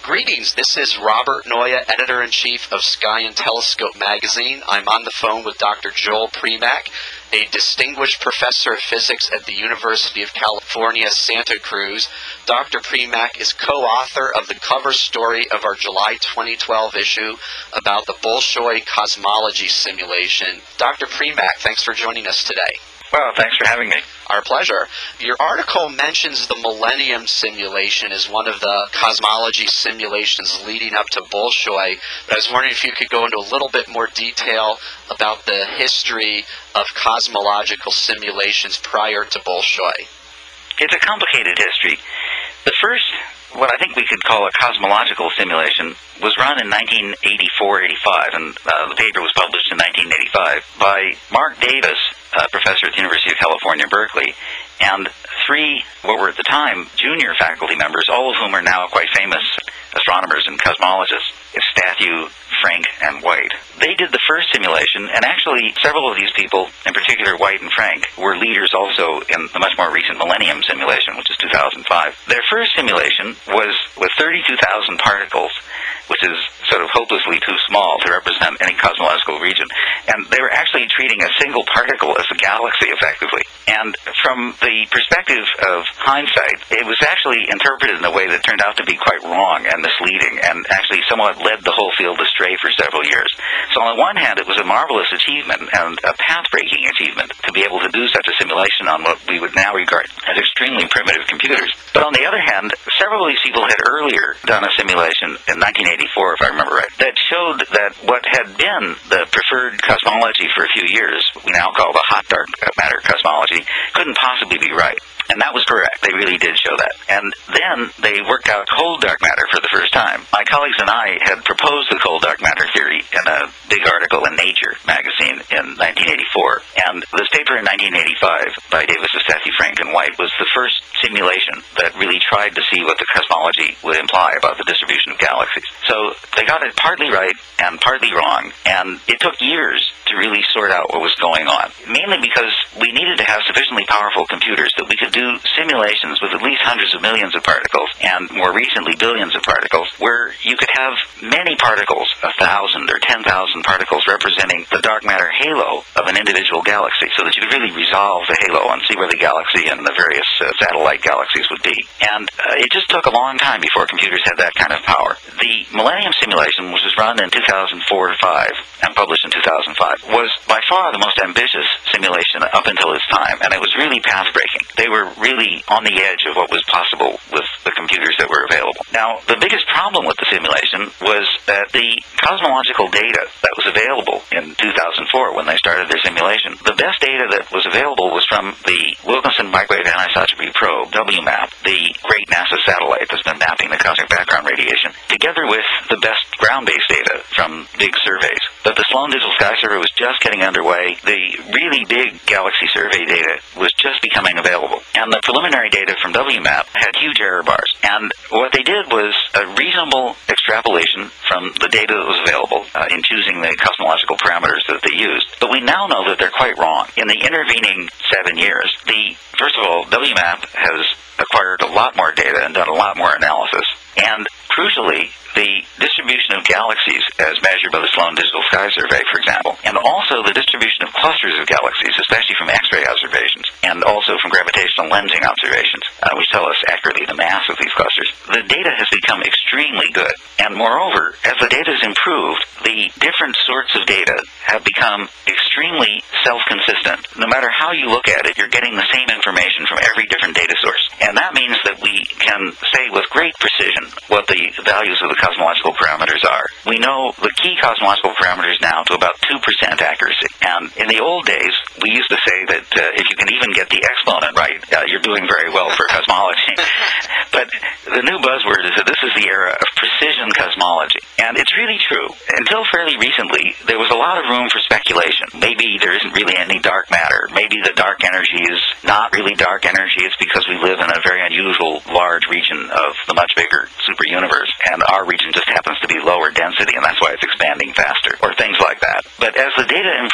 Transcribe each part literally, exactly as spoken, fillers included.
Greetings, this is Robert Noya, Editor-in-Chief of Sky and Telescope magazine. I'm on the phone with Doctor Joel Primack, a distinguished professor of physics at the University of California, Santa Cruz. Doctor Primack is co-author of the cover story of our July twenty twelve issue about the Bolshoi cosmology simulation. Doctor Primack, thanks for joining us today. Well, thanks for having me. Our pleasure. Your article mentions the Millennium simulation as one of the cosmology simulations leading up to Bolshoi, but I was wondering if you could go into a little bit more detail about the history of cosmological simulations prior to Bolshoi. It's a complicated history. The first, what I think we could call a cosmological simulation, was run in nineteen eighty-four eighty-five, and uh, the paper was published in nineteen eighty-five by Mark Davis, a professor at the University of California, Berkeley, and three, what were at the time, junior faculty members, all of whom are now quite famous astronomers and cosmologists, Stathiou, Frank, and White. They did the first simulation, and actually several of these people, in particular White and Frank, were leaders also in the much more recent Millennium simulation, which is two thousand five. Their first simulation was with thirty-two thousand particles, which is sort of hopelessly too small to represent any cosmological region. And they were actually treating a single particle as a galaxy, effectively. And from the perspective of hindsight, it was actually interpreted in a way that turned out to be quite wrong and misleading, and actually somewhat led the whole field astray for several years. So on the one hand, it was a marvelous achievement and a path-breaking achievement to be able to do such a simulation on what we would now regard as extremely primitive computers. But on the other hand, several of these people had earlier done a simulation in nineteen eighty-four, if I remember right, that showed that what had been the preferred cosmology for a few years, we now call the hot dark matter cosmology, couldn't possibly be right. And that was correct. They really did show that. And then they worked out cold dark matter for the first time. My colleagues and I had proposed the cold dark matter theory in a big article in Nature magazine in nineteen eighty-four. And this paper in nineteen eighty-five by Davis, Stathiou, Frank, and White was the first simulation that really tried to see what the cosmology would imply about the distribution of galaxies. So they got it partly right and partly wrong, and it took years to really sort out what was going on, mainly because we needed to have sufficiently powerful computers that we could do simulations with at least hundreds of millions of particles, and more recently billions of particles, where you could have many particles, a thousand or ten thousand particles representing the dark matter halo of an individual galaxy, so that you could really resolve the halo and see where the galaxy and the various uh, satellite galaxies would be. And uh, it just took a long time before computers had that kind of power. The Millennium simulation, which was run in two thousand four to five and published in two thousand five, was by far the most ambitious simulation up until its time, and it was really path-breaking. They were really on the edge of what was possible with the computers that were available. Now, the biggest problem with the simulation was that the cosmological data that was available in two thousand four when they started their simulation, the best data that was available was from the Wilkinson Microwave Anisotropy Probe, W MAP, the great NASA satellite that's been mapping the cosmic background radiation, together with the best ground-based data from big surveys. But the Sloan Digital Sky Survey was just getting underway. The really big galaxy survey data was just becoming available. And the preliminary data from W MAP had huge error bars. And what they did was a reasonable extrapolation from the data that was available uh, in choosing the cosmological parameters that they used. But we now know that they're quite wrong. In the intervening seven years, the first of all, W MAP has acquired a lot more data and done a lot more analysis. And crucially, the distribution of galaxies as measured by the Sloan Digital Sky Survey, for example, and also the distribution of clusters of galaxies, especially from X-ray observations, and also from gravitational lensing observations, uh, which tell us accurately the mass of these clusters. The data has become extremely good. And moreover, as the data has improved, the different sorts of data have become extremely self-consistent. No matter how you look at it, you're getting the same information from every different data source. And that means that we can say with great precision what the values of the cosmological parameters are. We know the key cosmological parameters now to about two percent accuracy. And in the old days, we used to say that uh, if you can even get the exponent right, uh, you're doing very well for cosmology. But the new buzzword is that this is the era of precision cosmology. And it's really true. Until fairly recently, there was a lot of room for speculation. Maybe there isn't really any dark matter. Maybe the dark energy is not really dark energy. It's because we live in a very unusual large region of the much bigger super universe, and our region just happens to be lower density, and that's why it's expanding faster, or things like that. But as the data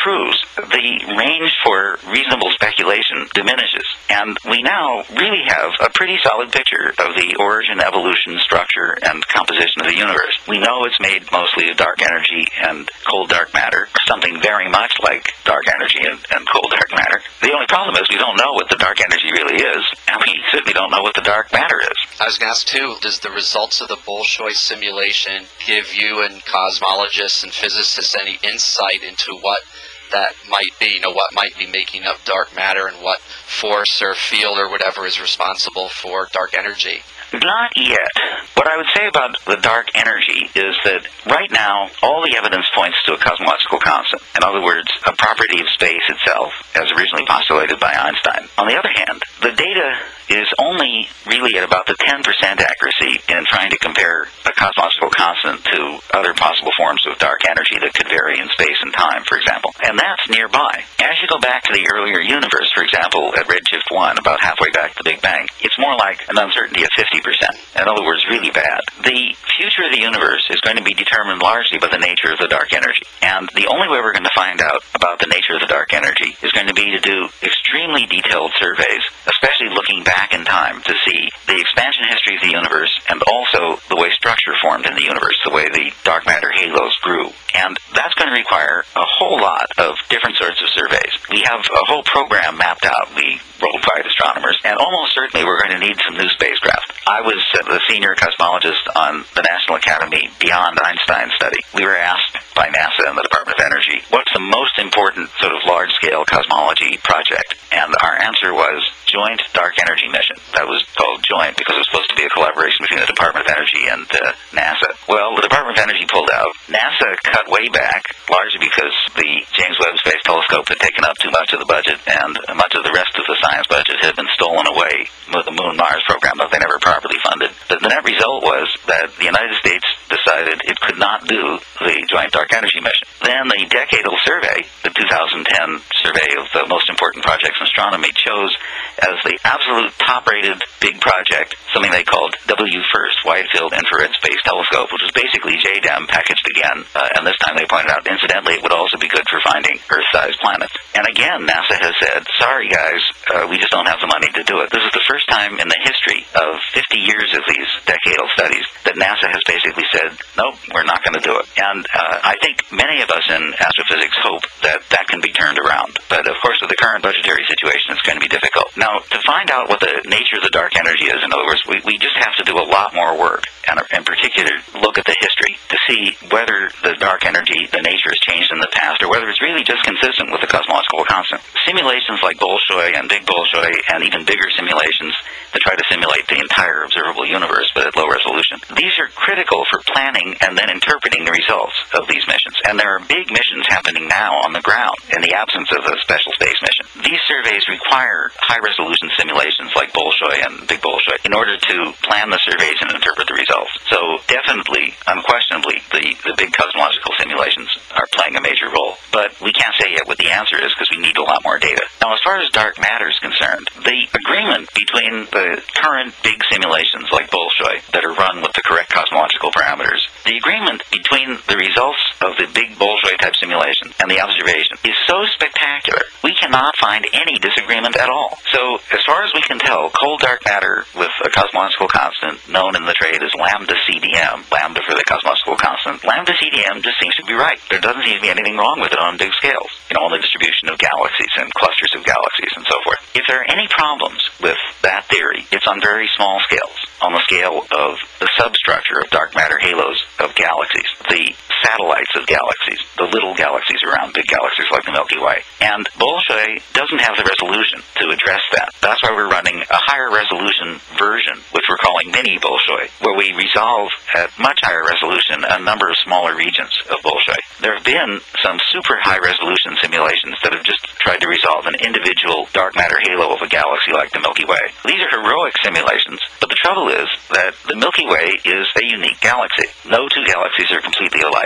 improves, the range for reasonable speculation diminishes. And we now really have a pretty solid picture of the origin, evolution, structure, and composition of the universe. We know it's made mostly of dark energy and cold dark matter, something very much like dark energy and, and cold dark matter. The only problem is we don't know what the dark energy really is, and we certainly don't know what the dark matter is. I was going to ask, too, does the results of the Bolshoi simulation give you and cosmologists and physicists any insight into what that might be, you know, what might be making up dark matter and what force or field or whatever is responsible for dark energy? Not yet. What I would say about the dark energy is that right now, all the evidence points to a cosmological constant. In other words, a property of space itself, as originally postulated by Einstein. On the other hand, the data is only really at about the ten percent accuracy in trying to compare a cosmological constant to other possible forms of dark energy that could vary in space and time, for example. And that's nearby. As you go back to the earlier universe, for example, at redshift one, about halfway back to the Big Bang, it's more like an uncertainty of fifty percent. In other words, really bad. The future of the universe is going to be determined largely by the nature of the dark energy. And the only way we're going to find out about the nature of the dark energy is going to be to do extremely detailed surveys, especially looking back in time to see the expansion history of the universe and also the way structure formed in the universe, the way the dark matter halos grew. And that's going to require a whole lot of different sorts of surveys. We have a whole program mapped out, we worldwide astronomers, and almost certainly we're going to need some new spacecraft. I was uh, the senior cosmologist on the National Academy Beyond Einstein study. We were asked by NASA and the Department of Energy, what's the most important sort of large-scale cosmology project? And our answer was Joint Dark Energy Mission. That was called Joint because it was supposed to be a collaboration between the Department of Energy and uh, NASA. Well, the Department of Energy pulled out. NASA cut way back, largely because the James Webb Space Telescope had taken up too much of the budget, and much of the rest of the science budget had been stolen away with the Moon-Mars program that they never properly funded. But the net result was that the United States decided it could not do the Joint Dark Energy Mission. Then the decadal survey, the two thousand ten survey of the most important projects in astronomy, chose as the absolute top-rated big project something they called W FIRST, Wide Field Infrared Space Telescope, which was basically J DAM packaged again. Uh, and this time they pointed out, incidentally, it would also be good for finding Earth-sized planets. And again, NASA has said, sorry guys, uh, we just don't have the money to do it. This is the first time in the history of fifty years of these decadal studies that NASA has basically said, nope, we're not going to do it. And uh, I think many of us in astrophysics hope that that can be turned around. But of course, with the current budgetary situation, it's going to be difficult. Now, to find out what the nature of the dark energy is, in other words, we, we just have to do a lot more work, and in particular, look at the history to see whether the dark energy, the nature has changed in the past, or whether it's really just consistent with the cosmological constant. Simulations like Bolshoi and Big Bolshoi, and even bigger simulations that try to simulate the entire observable universe, but at low resolution, these are critical for planning and then interpreting the results of these missions. And there are big missions happening now on the ground in the absence of a special space mission. These surveys require high-resolution simulations like Bolshoi and Big Bolshoi in order to plan the surveys and interpret the results. So definitely, unquestionably, the, the big cosmological simulations are playing a major role. But we can't say yet what the answer is because we need a lot more data. Now, as far as dark matter is concerned, the agreement between the current big simulations like Bolshoi that are run with the correct cosmological parameters, the agreement between the results of the big Bolshoi type simulation and the observation is so spectacular, we cannot find any disagreement at all. So, as far as we can tell, cold dark matter with a cosmological constant known in the trade as lambda C D M, lambda for the cosmological constant, lambda C D M just seems to be right. There doesn't seem to be anything wrong with it on big scales, you know, on the distribution of galaxies and clusters of galaxies and so forth. If there are any problems with that theory, it's on very small scales, on the scale of the substructure of dark matter halos of galaxies, the satellites of galaxies, the little galaxies around big galaxies like the Milky Way. And Bolshoi doesn't have the resolution to address that. That's why we're running a higher resolution version, which we're calling mini Bolshoi, where we resolve at much higher resolution a number of smaller regions of Bolshoi. There have been some super high resolution simulations that have just tried to resolve an individual dark matter halo of a galaxy like the Milky Way. These are heroic simulations, but the trouble is that the Milky Way is a unique galaxy. No two galaxies are completely alike.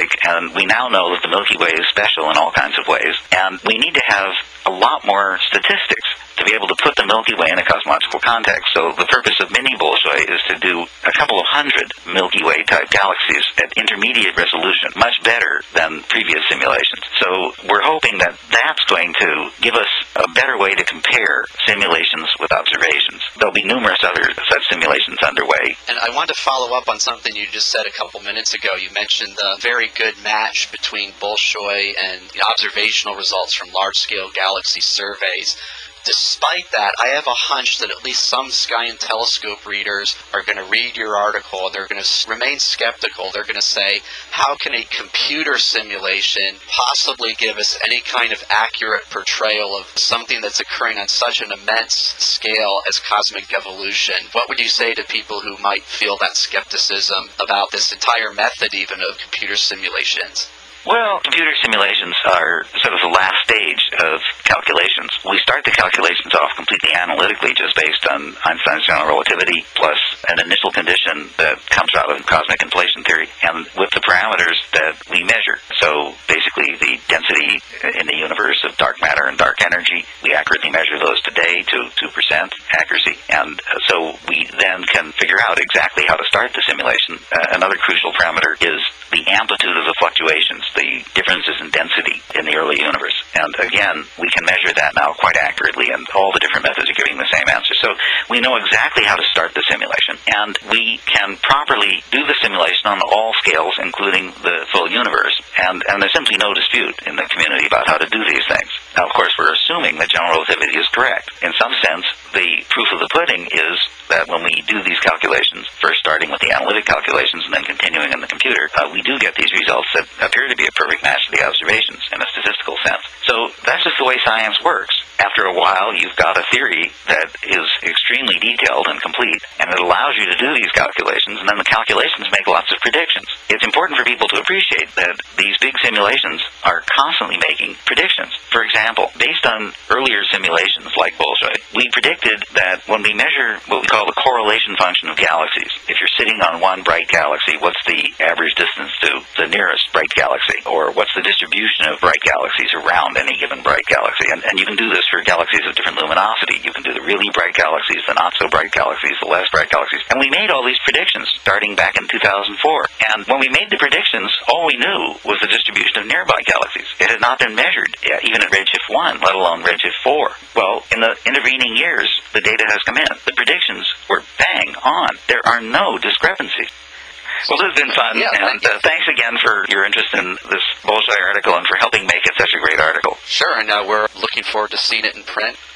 like, and we now know that the Milky Way is special in all kinds of ways, and we need to have a lot more statistics to be able to put the Milky Way in a cosmological context. So the purpose of Mini Bolshoi is to do a couple of hundred Milky Way-type galaxies at intermediate resolution, much better than previous simulations. So we're hoping that that's going to give us a better way to compare simulations with observations. There'll be numerous other such simulations underway. And I wanted to follow up on something you just said a couple minutes ago. You mentioned the very good match between Bolshoi and the observational results from large-scale galaxy surveys. Despite that, I have a hunch that at least some Sky and Telescope readers are going to read your article and they're going to remain skeptical. They're going to say, how can a computer simulation possibly give us any kind of accurate portrayal of something that's occurring on such an immense scale as cosmic evolution? What would you say to people who might feel that skepticism about this entire method even of computer simulations? Well, computer simulations are sort of the last stage of calculations. We start the calculations off completely analytically, just based on Einstein's general relativity, plus an initial condition that comes out of cosmic inflation theory, and with the parameters that we measure. So basically the density in the universe of dark matter and dark energy, we accurately measure those today to two percent accuracy. And so we then can figure out exactly how to start the simulation. Uh, another crucial parameter is the amplitude of the fluctuations, the differences in density in the early universe. And again, we can measure that now quite accurately, and all the different methods are giving the same answer. So we know exactly how to start the simulation, and we can properly do the simulation on all scales, including the full universe. And, and there's simply no dispute in the community about how to do these things. Now, of course, we're assuming that general relativity is correct. In some sense, the proof of the pudding is that when we do these calculations, first starting with the analytic calculations and then continuing in the computer, uh, we do get these results that appear to be a perfect match to the observations in a statistical sense. So that's just the way science works. After a while, you've got a theory that is extremely detailed and complete, and it allows you to do these calculations, and then the calculations make lots of predictions. It's important for people to appreciate that these big simulations are constantly making predictions. For example, based on earlier simulations like Bolshoi, we predicted that when we measure what we call the correlation function of galaxies, if you're sitting on one bright galaxy, what's the average distance to the nearest bright galaxy? Or what's the distribution of bright galaxies around any given bright galaxy? And, and you can do this for galaxies of different luminosity. You can do the really bright galaxies, the not so bright galaxies, the less bright galaxies. And we made all these predictions starting back in two thousand four. And when we made the predictions, all we knew was the distribution of nearby galaxies. It had not been measured, even at redshift one, let alone redshift four. Well, in the intervening years, the data has come in. The predictions were bang on. There are no discrepancies. Well, this has been fun, yeah, and uh, thanks again for your interest in this Bolshoi article and for helping make it such a great article. Sure, and uh, we're looking forward to seeing it in print.